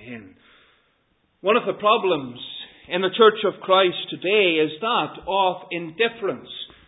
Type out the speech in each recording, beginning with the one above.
Amen. One of the problems in the Church of Christ today is that of indifference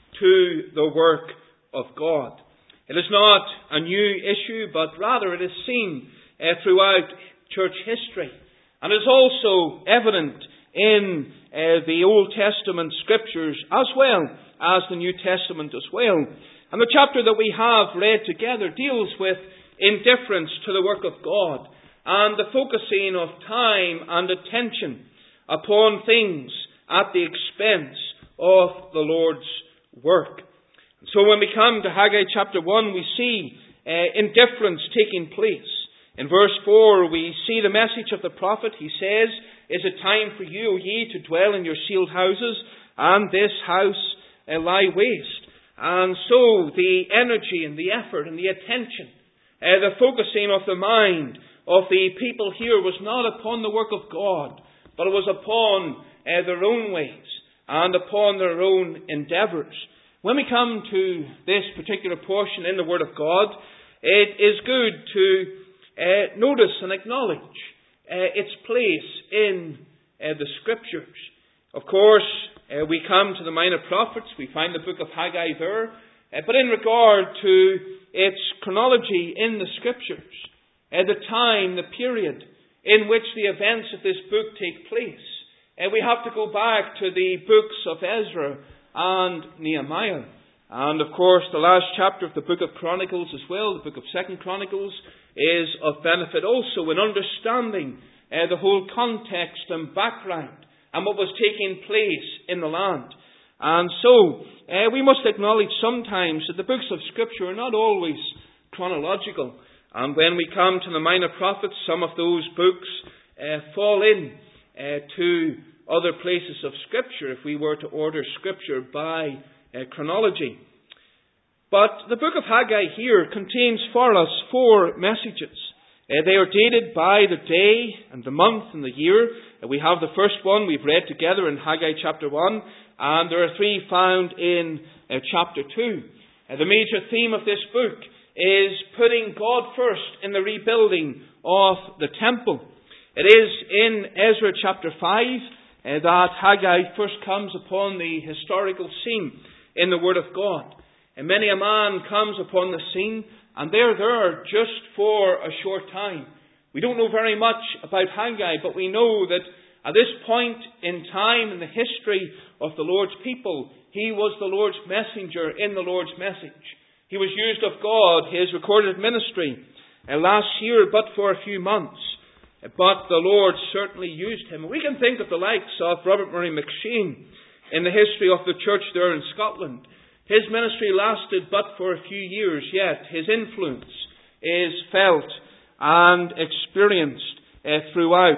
to the work of God. It is not a new issue, but rather it is seen throughout church history. And is also evident in the Old Testament Scriptures as well as the New Testament as well. And the chapter that we have read together deals with indifference to the work of God and the focusing of time and attention upon things at the expense of the Lord's work. So when we come to Haggai chapter 1, we see indifference taking place. In verse 4, we see the message of the prophet. He says, "Is it time for you, O ye, to dwell in your sealed houses, and this house lie waste?" And so the energy and the effort and the attention, the focusing of the mind of the people here was not upon the work of God, but it was upon their own ways and upon their own endeavours. When we come to this particular portion in the Word of God, it is good to notice and acknowledge its place in the Scriptures. Of course, we come to the Minor Prophets, we find the book of Haggai there, but in regard to its chronology in the Scriptures, the time, the period in which the events of this book take place, we have to go back to the books of Ezra and Nehemiah. And of course, the last chapter of the book of Chronicles as well, the book of 2 Chronicles, is of benefit also in understanding the whole context and background and what was taking place in the land. And so, we must acknowledge sometimes that the books of Scripture are not always chronological. And when we come to the Minor Prophets, some of those books fall in to other places of Scripture if we were to order Scripture by chronology. But the book of Haggai here contains for us 4 messages. They are dated by the day and the month and the year. We have the first one we've read together in Haggai chapter 1, and there are 3 found in chapter 2. The major theme of this book is putting God first in the rebuilding of the temple. It is in Ezra chapter 5 that Haggai first comes upon the historical scene in the Word of God. And many a man comes upon the scene, and they're there just for a short time. We don't know very much about Haggai, but we know that at this point in time in the history of the Lord's people, he was the Lord's messenger in the Lord's message. He was used of God, his recorded ministry, last year, but for a few months. But the Lord certainly used him. We can think of the likes of Robert Murray McCheyne in the history of the church there in Scotland. His ministry lasted but for a few years, yet his influence is felt and experienced throughout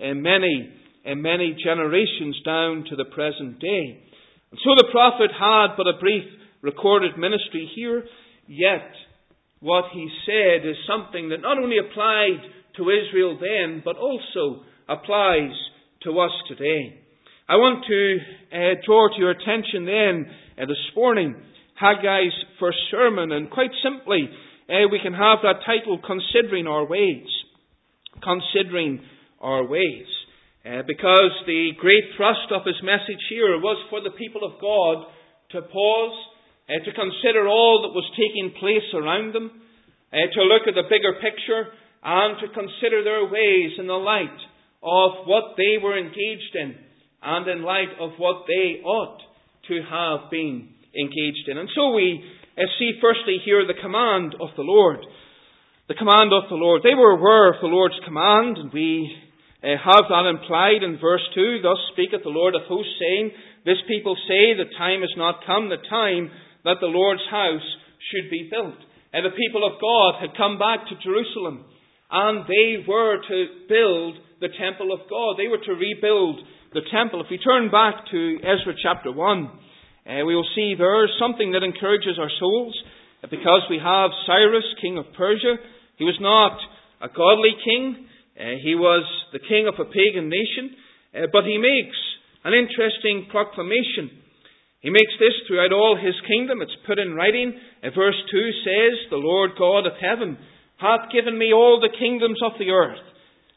many generations down to the present day. And so the prophet had but a brief recorded ministry here, yet what he said is something that not only applied to Israel then, but also applies to us today. I want to draw to your attention then this morning Haggai's first sermon, and quite simply we can have that title, Considering Our Ways. Considering Our Ways. Because the great thrust of his message here was for the people of God to pause, to consider all that was taking place around them, to look at the bigger picture, and to consider their ways in the light of what they were engaged in, and in light of what they ought to have been engaged in. And so we see firstly here the command of the Lord. The command of the Lord. They were aware of the Lord's command, and we have that implied in verse 2. Thus speaketh the Lord of hosts, saying, This people say, the time is not come, the time that the Lord's house should be built. And the people of God had come back to Jerusalem, and they were to build the temple of God. They were to rebuild the temple. If we turn back to Ezra chapter 1, we will see there something that encourages our souls, because we have Cyrus, king of Persia. He was not a godly king. He was the king of a pagan nation. But he makes an interesting proclamation. He makes this throughout all his kingdom. It's put in writing. Verse 2 says, The Lord God of heaven hath given me all the kingdoms of the earth.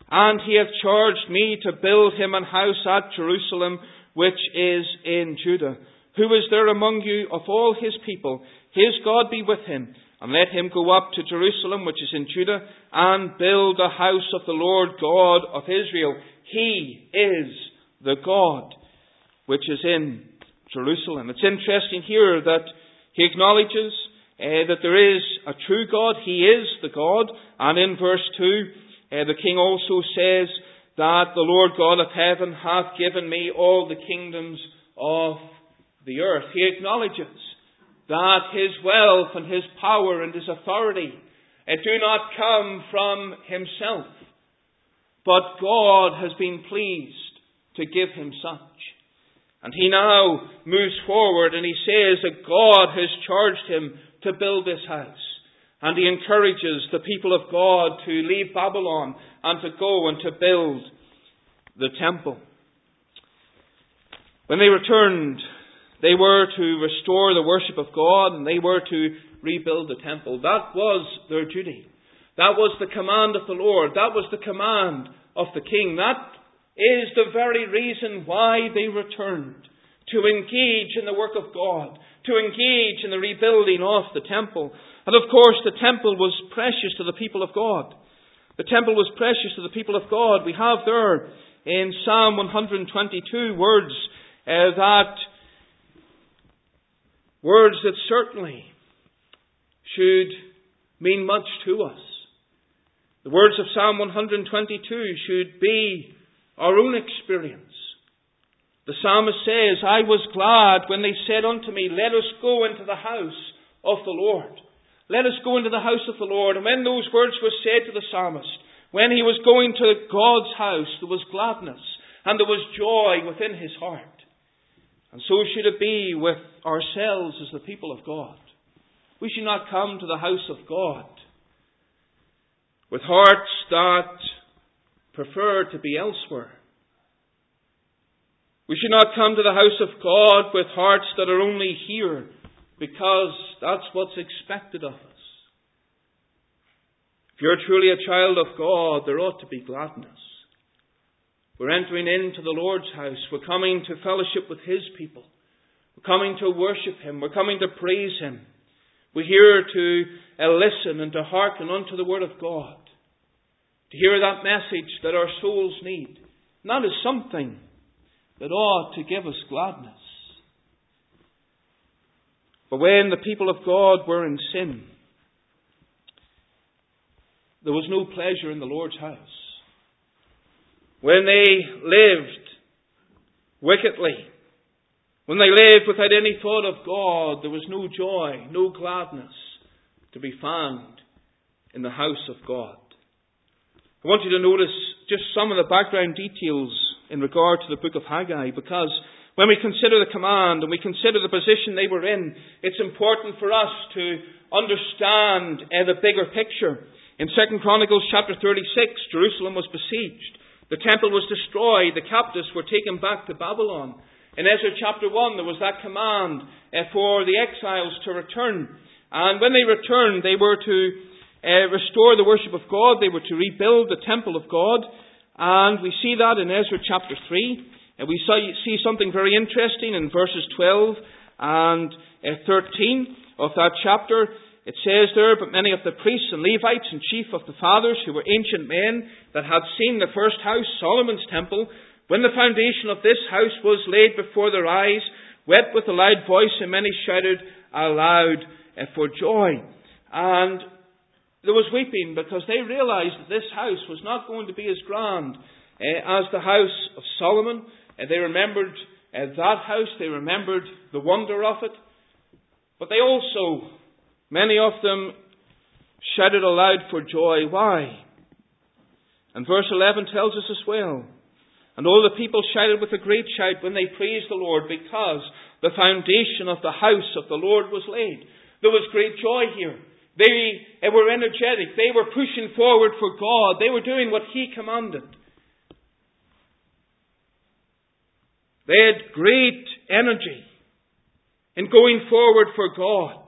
And he hath charged me to build him an house at Jerusalem, which is in Judah. Who is there among you of all his people? His God be with him. And let him go up to Jerusalem, which is in Judah, and build the house of the Lord God of Israel. He is the God which is in Jerusalem. It's interesting here that he acknowledges that there is a true God. He is the God. And in verse 2, the king also says that the Lord God of heaven hath given me all the kingdoms of the earth. He acknowledges that his wealth and his power and his authority do not come from himself, but God has been pleased to give him such. And he now moves forward and he says that God has charged him to build this house. And he encourages the people of God to leave Babylon and to go and to build the temple. When they returned, they were to restore the worship of God and they were to rebuild the temple. That was their duty. That was the command of the Lord. That was the command of the king. That is the very reason why they returned, to engage in the work of God, to engage in the rebuilding of the temple. And of course, the temple was precious to the people of God. The temple was precious to the people of God. We have there in Psalm 122 words that certainly should mean much to us. The words of Psalm 122 should be our own experience. The psalmist says, I was glad when they said unto me, let us go into the house of the Lord. Let us go into the house of the Lord. And when those words were said to the psalmist, when he was going to God's house, there was gladness and there was joy within his heart. And so should it be with ourselves as the people of God. We should not come to the house of God with hearts that prefer to be elsewhere. We should not come to the house of God with hearts that are only here because that's what's expected of us. If you're truly a child of God, there ought to be gladness. We're entering into the Lord's house. We're coming to fellowship with His people. We're coming to worship Him. We're coming to praise Him. We're here to listen and to hearken unto the Word of God. To hear that message that our souls need. And that is something that ought to give us gladness. But when the people of God were in sin, there was no pleasure in the Lord's house. When they lived wickedly, when they lived without any thought of God, there was no joy, no gladness to be found in the house of God. I want you to notice just some of the background details in regard to the book of Haggai, because when we consider the command and we consider the position they were in, it's important for us to understand the bigger picture. In 2 Chronicles chapter 36, Jerusalem was besieged. The temple was destroyed. The captives were taken back to Babylon. In Ezra chapter 1, there was that command for the exiles to return. And when they returned, they were to restore the worship of God. They were to rebuild the temple of God. And we see that in Ezra chapter 3. And we see something very interesting in verses 12 and 13 of that chapter. It says there, but many of the priests and Levites and chief of the fathers, who were ancient men that had seen the first house, Solomon's temple, when the foundation of this house was laid before their eyes, wept with a loud voice, and many shouted aloud for joy. And there was weeping because they realized that this house was not going to be as grand as the house of Solomon. They remembered that house. They remembered the wonder of it. But they also, many of them, shouted aloud for joy. Why? And verse 11 tells us as well. And all the people shouted with a great shout when they praised the Lord, because the foundation of the house of the Lord was laid. There was great joy here. They were energetic. They were pushing forward for God. They were doing what He commanded. They had great energy in going forward for God.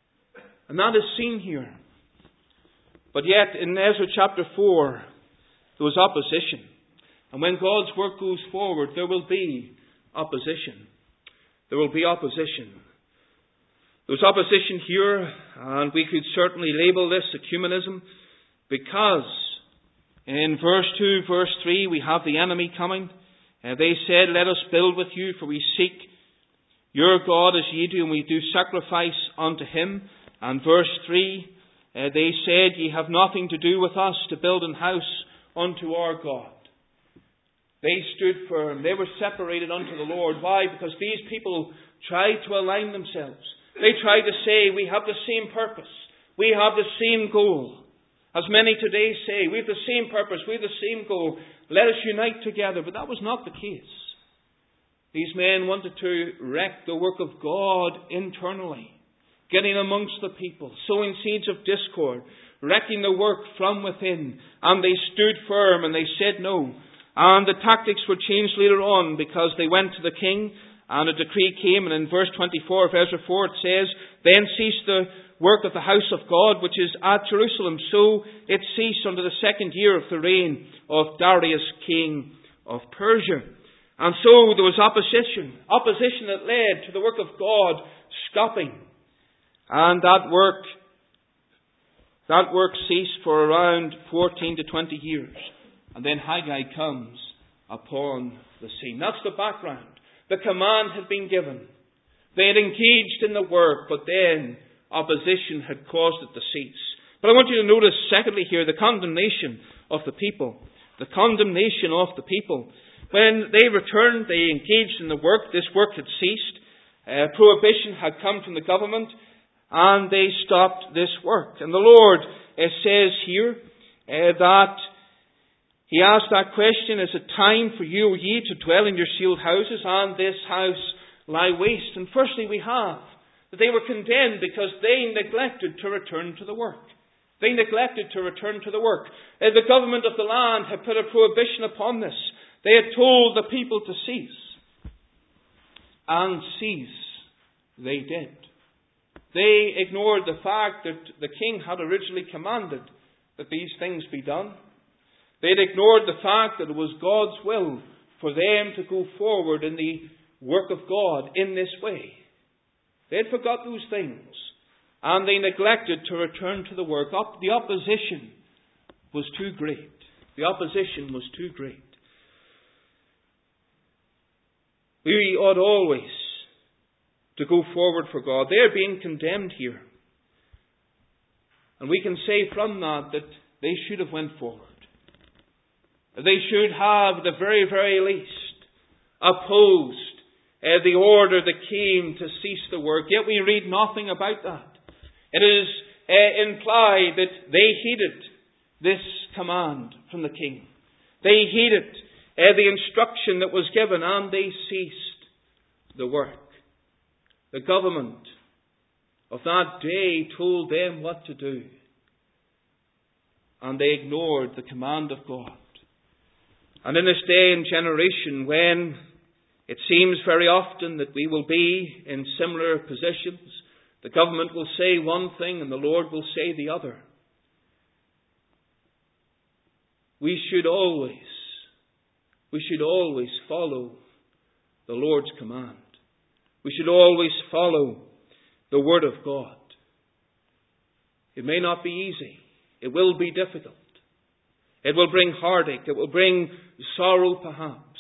And that is seen here. But yet in Ezra chapter 4, there was opposition. And when God's work goes forward, there will be opposition. There will be opposition. There was opposition here, and we could certainly label this ecumenism, because in verse 2, verse 3, we have the enemy coming. They said, "Let us build with you, for we seek your God as ye do, and we do sacrifice unto him." And verse 3, they said, "Ye have nothing to do with us to build an house unto our God." They stood firm. They were separated unto the Lord. Why? Because these people tried to align themselves. They tried to say, "We have the same purpose. We have the same goal." As many today say, "We have the same purpose. We have the same goal. Let us unite together." But that was not the case. These men wanted to wreck the work of God internally, getting amongst the people, sowing seeds of discord, wrecking the work from within. And they stood firm and they said no. And the tactics were changed later on, because they went to the king and a decree came. And in verse 24 of Ezra 4 it says, "Then ceased the work of the house of God, which is at Jerusalem. So it ceased unto the 2nd year of the reign of Darius, king of Persia." And so there was opposition that led to the work of God stopping. And that work ceased for around 14 to 20 years. And then Haggai comes upon the scene. That's the background. The command had been given. They had engaged in the work, but then opposition had caused it to cease. But I want you to notice, secondly here, the condemnation of the people. The condemnation of the people. When they returned, they engaged in the work. This work had ceased. Prohibition had come from the government, and they stopped this work. And the Lord says here that He asked that question, "Is it time for you, O ye, to dwell in your sealed houses, and this house lie waste?" And firstly we have that they were condemned because they neglected to return to the work. They neglected to return to the work. The government of the land had put a prohibition upon this. They had told the people to cease. And cease they did. They ignored the fact that the king had originally commanded that these things be done. They had ignored the fact that it was God's will for them to go forward in the work of God in this way. They had forgot those things, and they neglected to return to the work. The opposition was too great. The opposition was too great. We ought always to go forward for God. They are being condemned here. And we can say from that they should have went forward. They should have, at the very, very least, opposed the order that came to cease the work. Yet we read nothing about that. It is implied that they heeded this command from the king. They heeded the instruction that was given, and they ceased the work. The government of that day told them what to do, and they ignored the command of God. And in this day and generation, when it seems very often that we will be in similar positions, the government will say one thing and the Lord will say the other. We should always follow the Lord's command. We should always follow the Word of God. It may not be easy. It will be difficult. It will bring heartache. It will bring sorrow perhaps.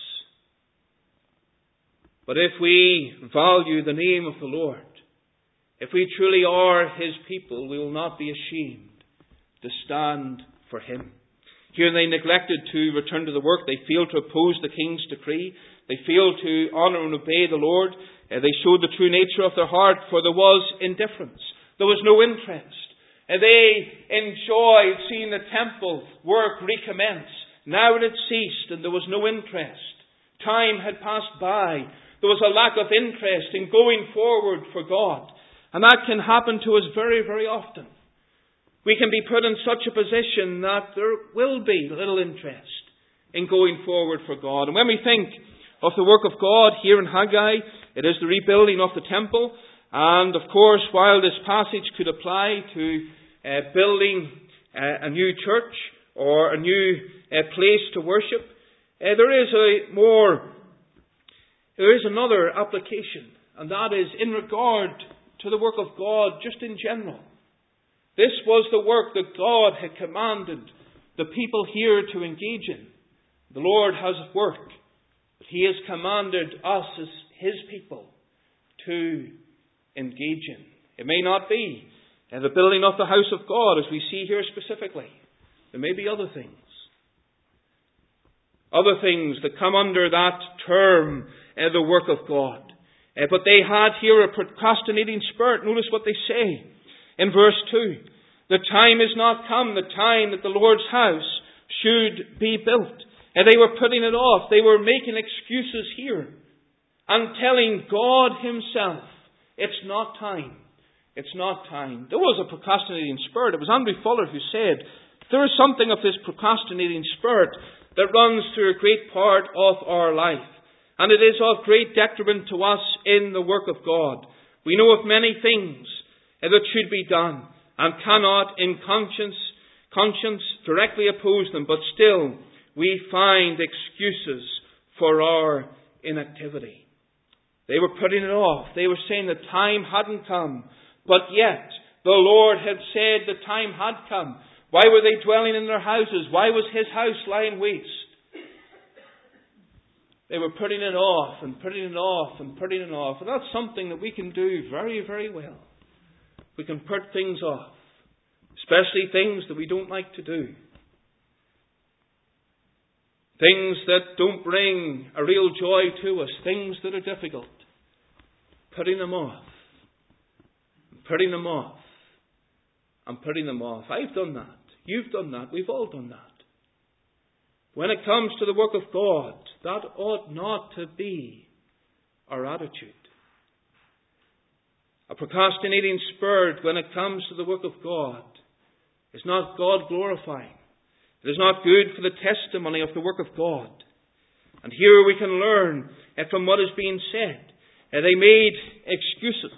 But if we value the name of the Lord, if we truly are His people, we will not be ashamed to stand for Him. Here they neglected to return to the work. They failed to oppose the king's decree. They failed to honour and obey the Lord. They showed the true nature of their heart, for there was indifference. There was no interest. They enjoyed seeing the temple work recommence. Now it had ceased and there was no interest. Time had passed by. There was a lack of interest in going forward for God. And that can happen to us very, very often. We can be put in such a position that there will be little interest in going forward for God. And when we think of the work of God here in Haggai, it is the rebuilding of the temple. And of course, while this passage could apply to building a new church or a new place to worship. There is another application, and that is in regard to the work of God just in general. This was the work that God had commanded the people here to engage in. The Lord has work that He has commanded us as His people to engage in. It may not be the building of the house of God, as we see here specifically. There may be other things. Other things that come under that term, the work of God. But they had here a procrastinating spirit. Notice what they say in verse 2. The time is not come, the time that the Lord's house should be built. And they were putting it off. They were making excuses here and telling God Himself, it's not time. It's not time. There was a procrastinating spirit. It was Andrew Fuller who said, there is something of this procrastinating spirit that runs through a great part of our life. And it is of great detriment to us in the work of God. We know of many things that should be done and cannot in conscience directly oppose them, but still we find excuses for our inactivity. They were putting it off. They were saying the time hadn't come, but yet the Lord had said the time had come. Why were they dwelling in their houses? Why was His house lying waste? They were putting it off and putting it off and putting it off. And that's something that we can do very, very well. We can put things off, especially things that we don't like to do. Things that don't bring a real joy to us. Things that are difficult. Putting them off. Putting them off. And putting them off. I've done that. You've done that. We've all done that. When it comes to the work of God, that ought not to be our attitude. A procrastinating spirit when it comes to the work of God is not God glorifying. It is not good for the testimony of the work of God. And here we can learn from what is being said. They made excuses.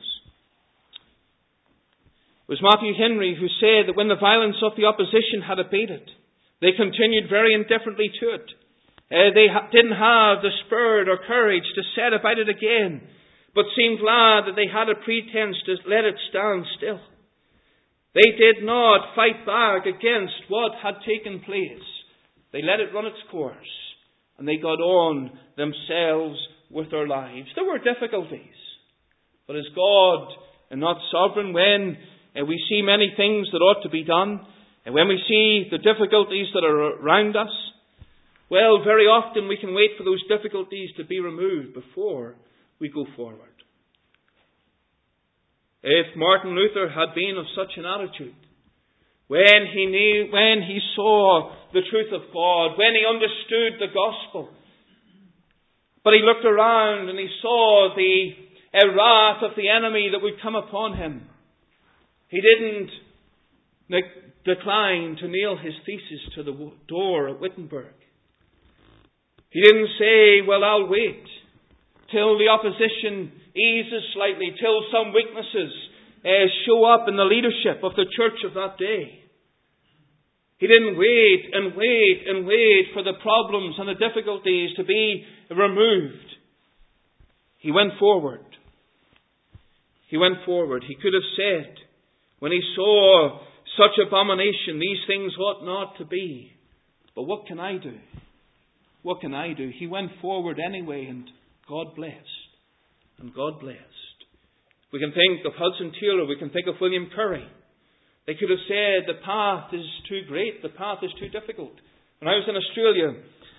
It was Matthew Henry who said that when the violence of the opposition had abated, they continued very indifferently to it. They didn't have the spirit or courage to set about it again, but seemed glad that they had a pretense to let it stand still. They did not fight back against what had taken place. They let it run its course, and they got on themselves with their lives. There were difficulties, but is God not sovereign when we see many things that ought to be done? And when we see the difficulties that are around us, well, very often we can wait for those difficulties to be removed before we go forward. If Martin Luther had been of such an attitude, when he saw the truth of God, when he understood the gospel, but he looked around and he saw the wrath of the enemy that would come upon him, he didn't decline to nail his thesis to the door at Wittenberg. He didn't say, well, I'll wait till the opposition eases slightly, till some weaknesses show up in the leadership of the church of that day. He didn't wait and wait and wait for the problems and the difficulties to be removed. He went forward. He went forward. He could have said, when he saw such abomination, these things ought not to be. But what can I do? What can I do? He went forward anyway, and God blessed. And God blessed. We can think of Hudson Taylor. We can think of William Curry. They could have said, the path is too great. The path is too difficult. When I was in Australia,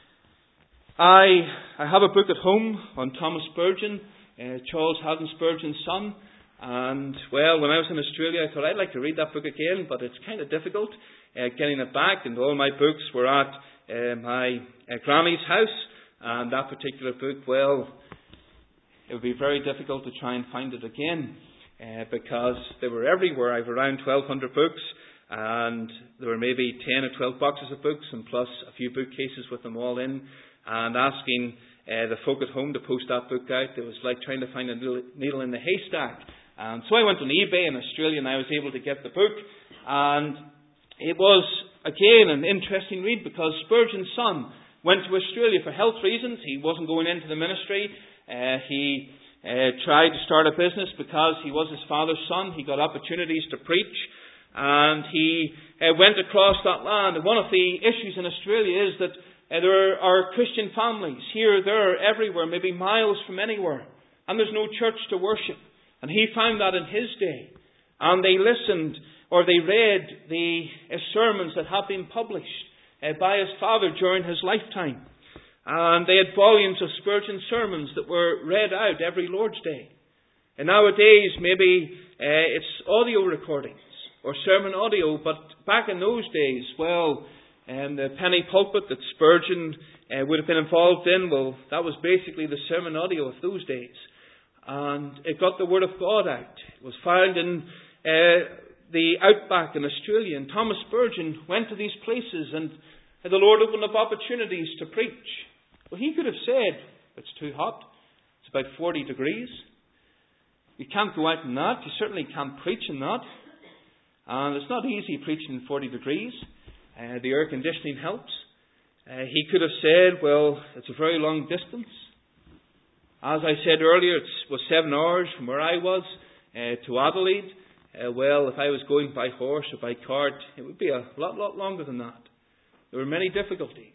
I have a book at home on Thomas Spurgeon, Charles Haddon Spurgeon's son. And, well, when I was in Australia, I thought I'd like to read that book again, but it's kind of difficult getting it back. And all my books were at my granny's house. And that particular book, well, it would be very difficult to try and find it again because they were everywhere. I have around 1,200 books, and there were maybe 10 or 12 boxes of books, and plus a few bookcases with them all in. And asking the folk at home to post that book out, it was like trying to find a needle in the haystack. And so I went on eBay in Australia and I was able to get the book. And it was again, an interesting read, because Spurgeon's son went to Australia for health reasons. He wasn't going into the ministry. He tried to start a business because he was his father's son. He got opportunities to preach, and he went across that land. And one of the issues in Australia is that there are Christian families here, there, everywhere, maybe miles from anywhere, and there's no church to worship. And he found that in his day. And they listened, or they read the sermons that had been published by his father during his lifetime. And they had volumes of Spurgeon sermons that were read out every Lord's Day. And nowadays, maybe it's audio recordings or sermon audio, but back in those days, well, the penny pulpit that Spurgeon would have been involved in, well, that was basically the sermon audio of those days. And it got the Word of God out. It was found in the outback in Australia. And Thomas Spurgeon went to these places, and the Lord opened up opportunities to preach. Well, he could have said, it's too hot. It's about 40 degrees. You can't go out in that. You certainly can't preach in that. And it's not easy preaching in 40 degrees. The air conditioning helps. He could have said, well, it's a very long distance. As I said earlier, it was 7 hours from where I was to Adelaide. Well, if I was going by horse or by cart, it would be a lot longer than that. There were many difficulties.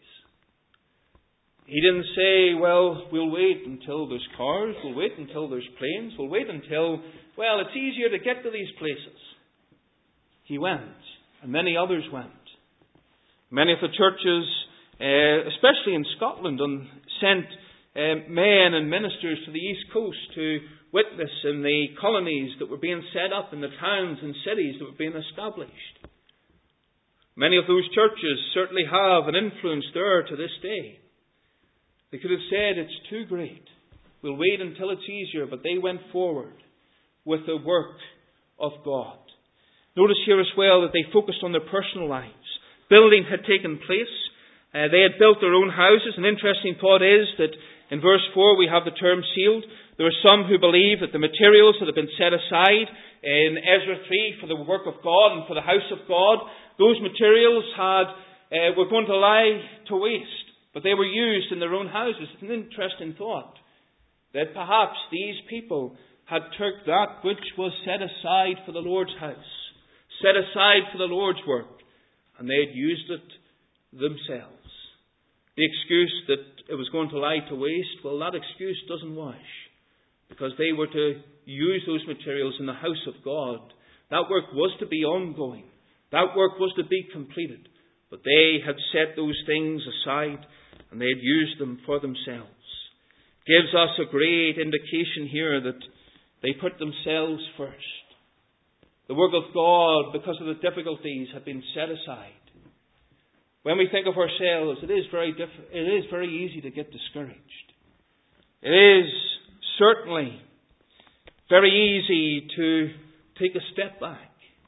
He didn't say, well, we'll wait until there's cars, we'll wait until there's planes, we'll wait until, well, it's easier to get to these places. He went, and many others went. Many of the churches, especially in Scotland, sent men and ministers to the East Coast to witness in the colonies that were being set up, in the towns and cities that were being established. Many of those churches certainly have an influence there to this day. They could have said, it's too great. We'll wait until it's easier. But they went forward with the work of God. Notice here as well that they focused on their personal lives. Building had taken place. They had built their own houses. An interesting thought is that in verse 4 we have the term sealed. There are some who believe that the materials that have been set aside in Ezra 3 for the work of God and for the house of God, those materials were going to lie to waste. But they were used in their own houses. It's an interesting thought that perhaps these people had took that which was set aside for the Lord's house, set aside for the Lord's work, and they had used it themselves. The excuse that it was going to lie to waste, well, that excuse doesn't wash, because they were to use those materials in the house of God. That work was to be ongoing. That work was to be completed. But they had set those things aside, and they had used them for themselves. Gives us a great indication here that they put themselves first. The work of God, because of the difficulties, had been set aside. When we think of ourselves, it is very easy to get discouraged. It is certainly very easy to take a step back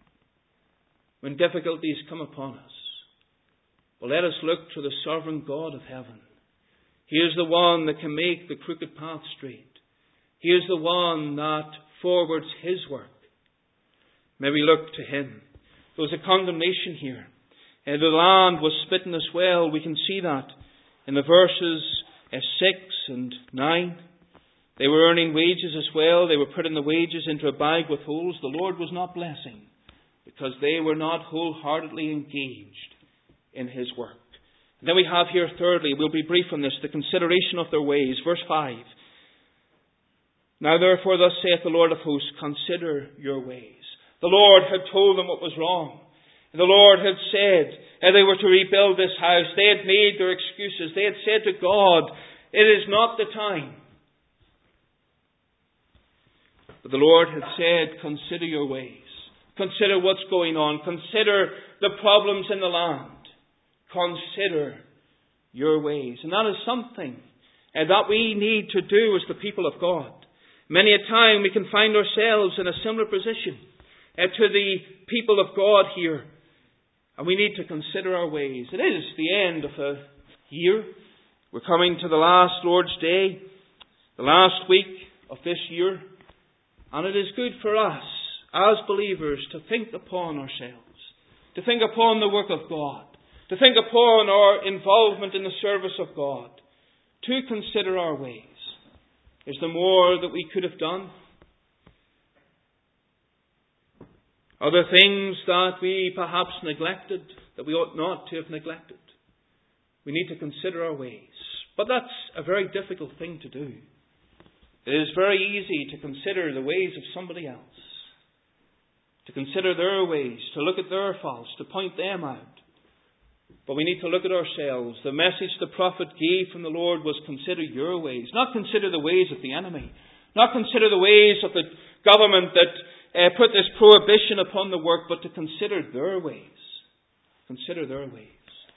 when difficulties come upon us. But let us look to the sovereign God of heaven. He is the one that can make the crooked path straight. He is the one that forwards His work. May we look to Him. There was a condemnation here. And the land was smitten as well. We can see that in the verses 6 and 9. They were earning wages as well. They were putting the wages into a bag with holes. The Lord was not blessing because they were not wholeheartedly engaged in His work. And then we have here, thirdly, we'll be brief on this, the consideration of their ways. Verse 5. Now therefore, thus saith the Lord of hosts, consider your ways. The Lord had told them what was wrong. And the Lord had said they were to rebuild this house. They had made their excuses. They had said to God, it is not the time. But the Lord had said, consider your ways. Consider what's going on. Consider the problems in the land. Consider your ways. And that is something that we need to do as the people of God. Many a time we can find ourselves in a similar position to the people of God here. And we need to consider our ways. It is the end of a year. We're coming to the last Lord's Day, the last week of this year. And it is good for us as believers to think upon ourselves, to think upon the work of God, to think upon our involvement in the service of God, to consider our ways. Is there more that we could have done? Are there things that we perhaps neglected, that we ought not to have neglected? We need to consider our ways. But that's a very difficult thing to do. It is very easy to consider the ways of somebody else, to consider their ways, to look at their faults, to point them out. But we need to look at ourselves. The message the prophet gave from the Lord was consider your ways, not consider the ways of the enemy, not consider the ways of the government that put this prohibition upon the work, but to consider their ways. Consider their ways.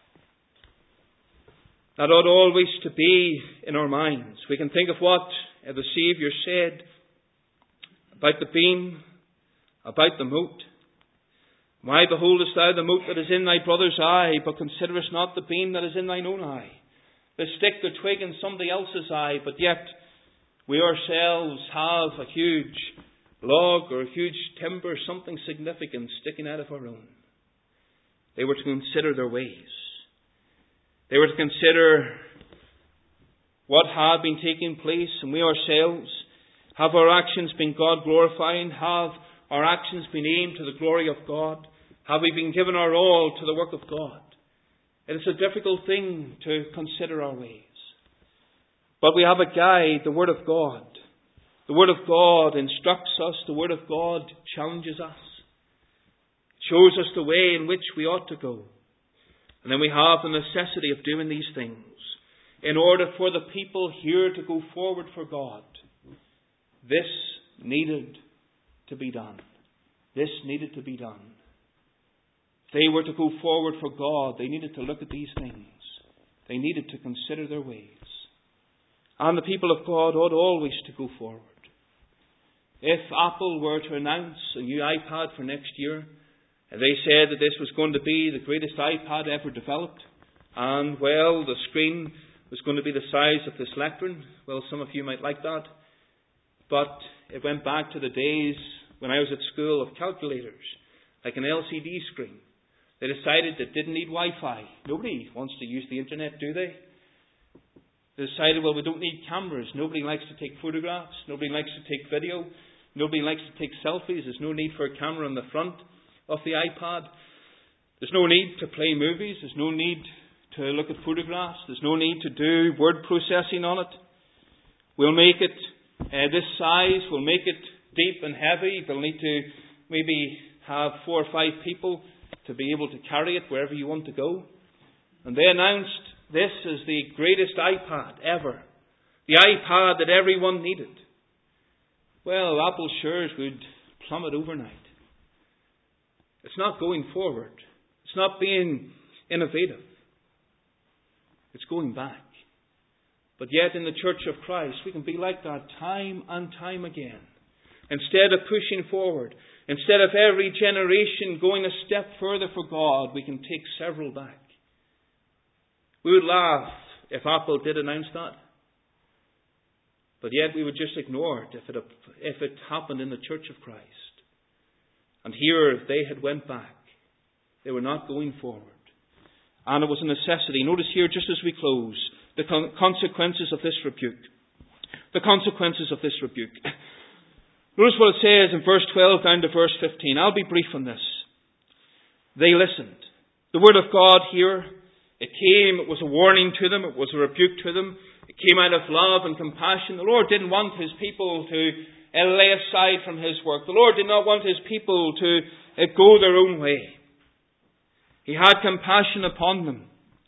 That ought always to be in our minds. We can think of what the Saviour said about the beam, about the mote. Why beholdest thou the mote that is in thy brother's eye, but considerest not the beam that is in thine own eye? The stick, the twig in somebody else's eye, but yet we ourselves have a huge log or a huge timber, something significant sticking out of our own. They were to consider their ways. They were to consider what had been taking place, and we ourselves, have our actions been God glorifying? Have our actions been aimed to the glory of God? Have we been given our all to the work of God? It is a difficult thing to consider our ways. But we have a guide, the Word of God. The Word of God instructs us. The Word of God challenges us. It shows us the way in which we ought to go. And then we have the necessity of doing these things in order for the people here to go forward for God. This needed to be done. This needed to be done. If they were to go forward for God, they needed to look at these things. They needed to consider their ways. And the people of God ought always to go forward. If Apple were to announce a new iPad for next year, and they said that this was going to be the greatest iPad ever developed, and, well, the screen was going to be the size of this lectern, well, some of you might like that, but it went back to the days when I was at school of calculators, like an LCD screen. They decided it didn't need Wi-Fi. Nobody wants to use the internet, do they? They decided, well, we don't need cameras. Nobody likes to take photographs. Nobody likes to take video. Nobody likes to take selfies. There's no need for a camera on the front of the iPad. There's no need to play movies. There's no need to look at photographs. There's no need to do word processing on it. We'll make it this size. We'll make it deep and heavy. We'll need to maybe have 4 or 5 people to be able to carry it wherever you want to go. And they announced this as the greatest iPad ever. The iPad that everyone needed. Well, Apple shares would plummet overnight. It's not going forward. It's not being innovative. It's going back. But yet in the Church of Christ, we can be like that time and time again. Instead of pushing forward, instead of every generation going a step further for God, we can take several back. We would laugh if Apple did announce that. But yet we would just ignore it if it happened in the Church of Christ. And here they had went back. They were not going forward. And it was a necessity. Notice here, just as we close, the consequences of this rebuke. The consequences of this rebuke. Notice what it says in verse 12 down to verse 15. I'll be brief on this. They listened. The word of God here, it came, it was a warning to them, it was a rebuke to them. It came out of love and compassion. The Lord didn't want His people to lay aside from His work. The Lord did not want His people to go their own way. He had compassion upon them.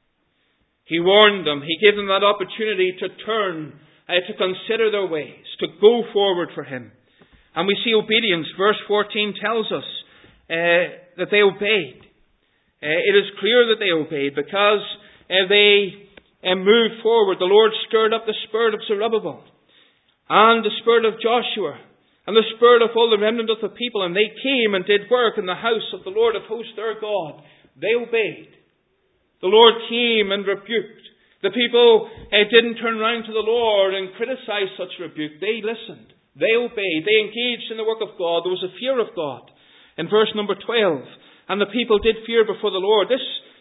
He warned them. He gave them that opportunity to turn, to consider their ways, to go forward for Him. And we see obedience. Verse 14 tells us that they obeyed. It is clear that they obeyed because they moved forward. The Lord stirred up the spirit of Zerubbabel and the spirit of Joshua and the spirit of all the remnant of the people. And they came and did work in the house of the Lord of hosts their God. They obeyed. The Lord came and rebuked. The people didn't turn round to the Lord and criticize such rebuke. They listened. They obeyed. They engaged in the work of God. There was a fear of God. In verse number 12, and the people did fear before the Lord. This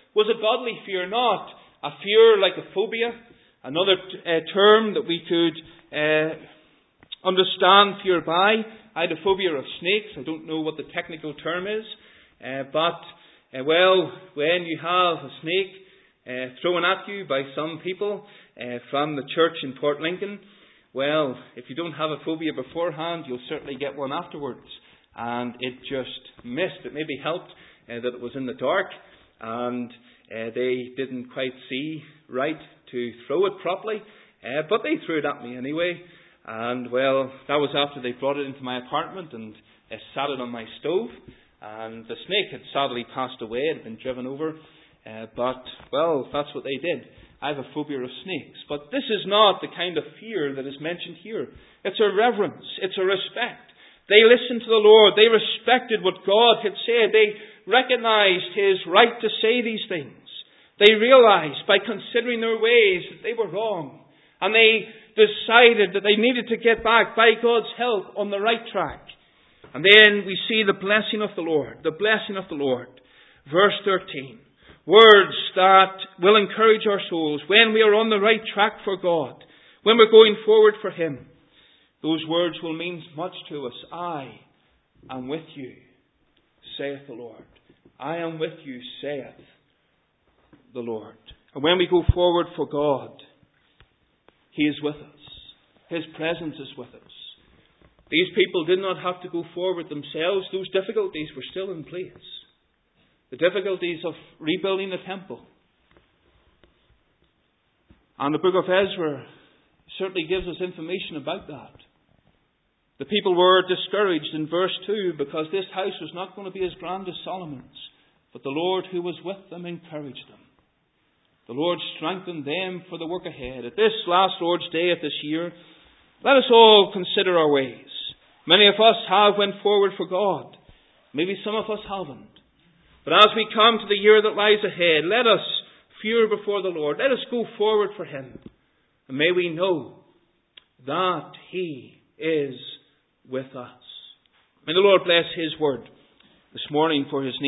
was a godly fear, not a fear like a phobia. Another term that we could understand fear by. I had a phobia of snakes. I don't know what the technical term is. But when you have a snake thrown at you by some people from the church in Port Lincoln, well, if you don't have a phobia beforehand, you'll certainly get one afterwards. And it just missed. It maybe helped that it was in the dark and they didn't quite see right to throw it properly. But they threw it at me anyway. And well, that was after they brought it into my apartment and sat it on my stove. And the snake had sadly passed away. It had been driven over. But, well, that's what they did. I have a phobia of snakes. But this is not the kind of fear that is mentioned here. It's a reverence. It's a respect. They listened to the Lord. They respected what God had said. They recognized His right to say these things. They realized by considering their ways that they were wrong. And they decided that they needed to get back by God's help on the right track. And then we see the blessing of the Lord. The blessing of the Lord. Verse 13. Words that will encourage our souls when we are on the right track for God. When we're going forward for Him. Those words will mean much to us. I am with you, saith the Lord. I am with you, saith the Lord. And when we go forward for God, He is with us. His presence is with us. These people did not have to go forward themselves. Those difficulties were still in place. The difficulties of rebuilding the temple. And the book of Ezra certainly gives us information about that. The people were discouraged in verse 2 because this house was not going to be as grand as Solomon's. But the Lord who was with them encouraged them. The Lord strengthened them for the work ahead. At this last Lord's Day of this year, let us all consider our ways. Many of us have went forward for God. Maybe some of us haven't. But as we come to the year that lies ahead, let us fear before the Lord. Let us go forward for Him. And may we know that He is with us. May the Lord bless His word this morning for His name.